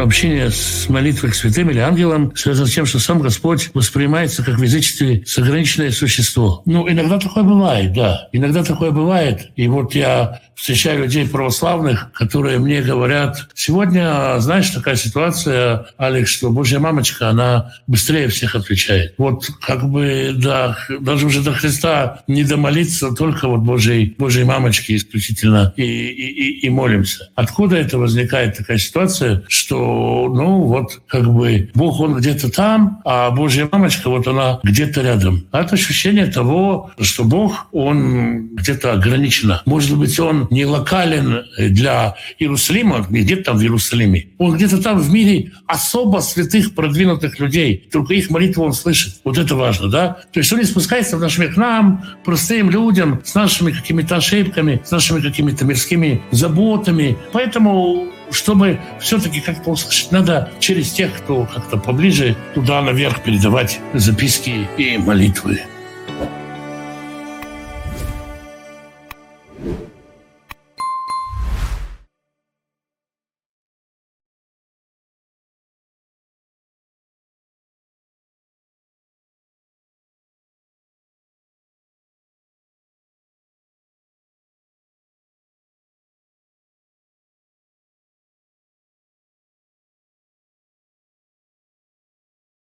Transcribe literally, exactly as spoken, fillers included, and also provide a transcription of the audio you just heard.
общение с молитвой к святым или ангелам связано с тем, что сам Господь воспринимается как в язычестве с ограниченное существо. Ну, иногда такое бывает, да. Иногда такое бывает. И вот я встречаю людей православных, которые мне говорят: сегодня, знаешь, такая ситуация, Алекс, что Божья мамочка, она быстрее всех отвечает. Вот как бы, да, даже уже до Христа не домолиться, только вот Божьей, Божьей мамочке исключительно и, и, и молимся. Откуда это возникает такая ситуация, что, ну, вот как бы Бог, Он где-то там, а Божья мамочка, вот она где-то рядом. Это ощущение того, что Бог, Он где-то ограниченно. Может быть, Он не локален для Иерусалима, не где-то там в Иерусалиме. Он где-то там в мире особо святых, продвинутых людей. Только их молитву Он слышит. Вот это важно, да? То есть Он не спускается в наш мир к нам, простым людям, с нашими какими-то ошибками, с нашими какими-то мирскими заботами. Поэтому, чтобы все-таки как-то услышать, надо через тех, кто как-то поближе, туда наверх передавать записки и молитвы.